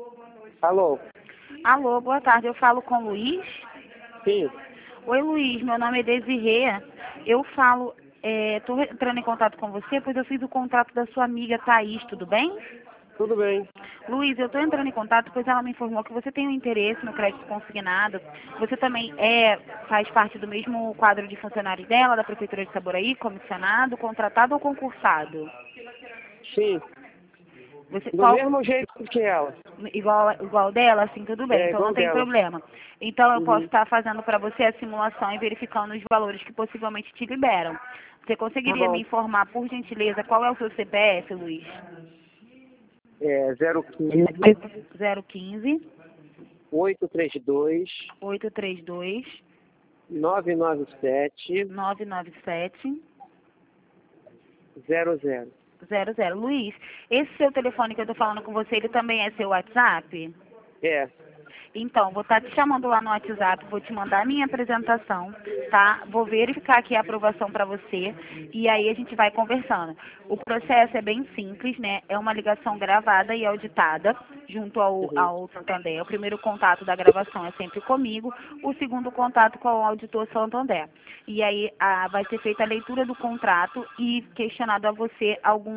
Alô? Alô, boa tarde. Eu falo com o Luiz? Sim, Oi, Luiz. Meu nome é Desirê. Eu falo, estou entrando em contato com você, pois eu fiz o contrato da sua amiga Thaís, tudo bem? tudo bem. Luiz, eu estou entrando em contato, pois ela me informou que você tem um interesse no crédito consignado. Você também faz parte do mesmo quadro de funcionários dela, da Prefeitura de Saboraí, comissionado, contratado ou concursado? Sim, Você, do qual, mesmo jeito que ela. igual dela, assim, tudo bem, É, então não igual tem dela. problema. Então eu posso Uhum. estar fazendo para você a simulação e verificando os valores que possivelmente te liberam. Você Tá conseguiria me bom. informar, por gentileza, qual é o seu CPF, Luiz? É 015 015 832 832 997 997 00. 00. Luiz, esse seu telefone que eu estou falando com você, ele também é seu WhatsApp? É. Então, vou estar te chamando lá no WhatsApp, vou te mandar a minha apresentação, tá? Vou verificar aqui a aprovação para você e aí a gente vai conversando. O processo é bem simples, né? É uma ligação gravada e auditada junto Uhum. ao Santander. O primeiro contato da gravação é sempre comigo, o segundo contato com o auditor Santander. E aí vai ser feita a leitura do contrato e questionado a você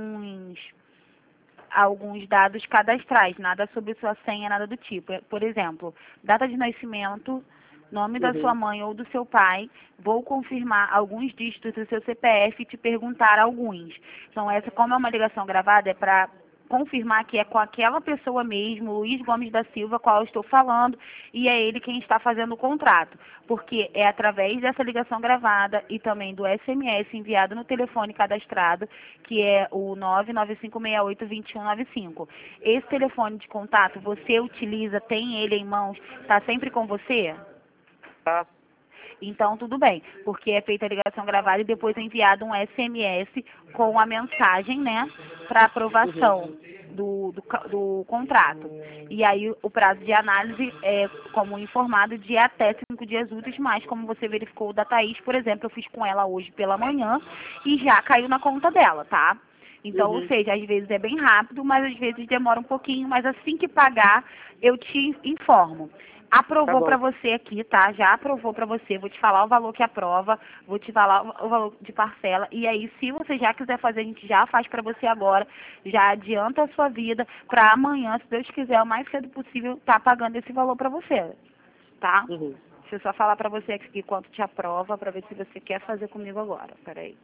alguns dados cadastrais, nada sobre sua senha, nada do tipo. Por exemplo, data de nascimento, nome da sua Uhum. mãe ou do seu pai, vou confirmar alguns dígitos do seu CPF e te perguntar alguns. Então, essa, como é uma ligação gravada, é para confirmar que é com aquela pessoa mesmo, Luiz Gomes da Silva, qual eu estou falando, e é ele quem está fazendo o contrato. Porque é através dessa ligação gravada e também do SMS enviado no telefone cadastrado, que é o 995682195. Esse telefone de contato, você utiliza, tem ele em mãos, está sempre com você? Tá. Então, tudo bem, porque é feita a ligação gravada e depois é enviado um SMS com a mensagem, né, para Uhum. aprovação do contrato. E aí, o prazo de análise é, como informado, de até 5 dias úteis, mas como você verificou o da Thaís, por exemplo, eu fiz com ela hoje pela manhã e já caiu na conta dela, tá? Então, ou Uhum. seja, às vezes é bem rápido, mas às vezes demora um pouquinho, mas assim que pagar, eu te informo. Tá Aprovou para bom. você aqui, tá? Já aprovou para você. Vou te falar o valor que aprova, vou te falar o valor de parcela. E aí, se você já quiser fazer, a gente já faz para você agora. Já adianta a sua vida para amanhã, se Deus quiser, o mais cedo possível, tá pagando esse valor para você, tá? Uhum. Deixa eu só falar para você aqui quanto te aprova, para ver se você quer fazer comigo agora. Peraí.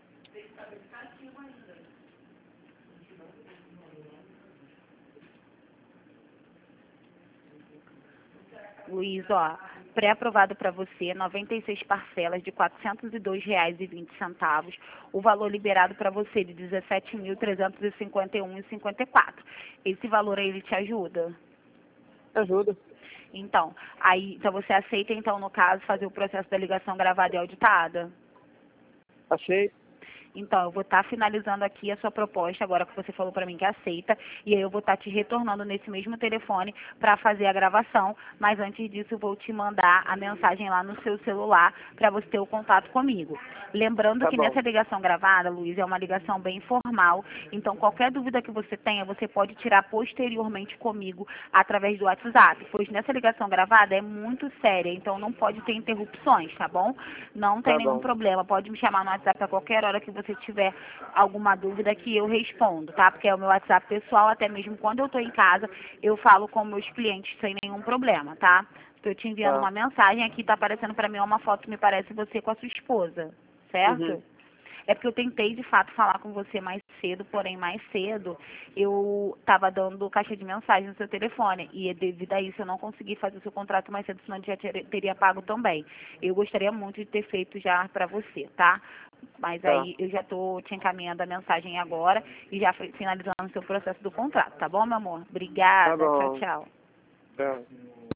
Luiz, ó, pré-aprovado para você, 96 parcelas de R$ 402,20. O valor liberado para você de R$ 17.351,54. Esse valor aí, ele te ajuda? Ajuda. Então, então você aceita, então, no caso, fazer o processo da ligação gravada e auditada? Achei. Então, eu vou estar finalizando aqui a sua proposta, agora que você falou para mim que aceita, e aí eu vou estar te retornando nesse mesmo telefone para fazer a gravação, mas antes disso eu vou te mandar a mensagem lá no seu celular para você ter o contato comigo. Lembrando Tá que bom. nessa ligação gravada, Luiz, é uma ligação bem formal, então qualquer dúvida que você tenha, você pode tirar posteriormente comigo através do WhatsApp, pois nessa ligação gravada é muito séria, então não pode ter interrupções, tá bom? Não tem Tá nenhum bom. problema, pode me chamar no WhatsApp a qualquer hora que você tiver alguma dúvida que eu respondo, tá? Porque é o meu WhatsApp pessoal, até mesmo quando eu estou em casa, eu falo com meus clientes sem nenhum problema, tá? Estou te enviando Tá. uma mensagem, aqui tá aparecendo para mim uma foto que me parece você com a sua esposa, Uhum. certo? É porque eu tentei, de fato, falar com você mais cedo, porém, mais cedo, eu estava dando caixa de mensagem no seu telefone. E devido a isso, eu não consegui fazer o seu contrato mais cedo, senão eu já teria pago também. Eu gostaria muito de ter feito já para você, tá? Mas Tá. aí eu já estou te encaminhando a mensagem agora e já finalizando o seu processo do contrato, tá bom, meu amor? Tá Obrigada. Tchau, bom. tchau. Tchau.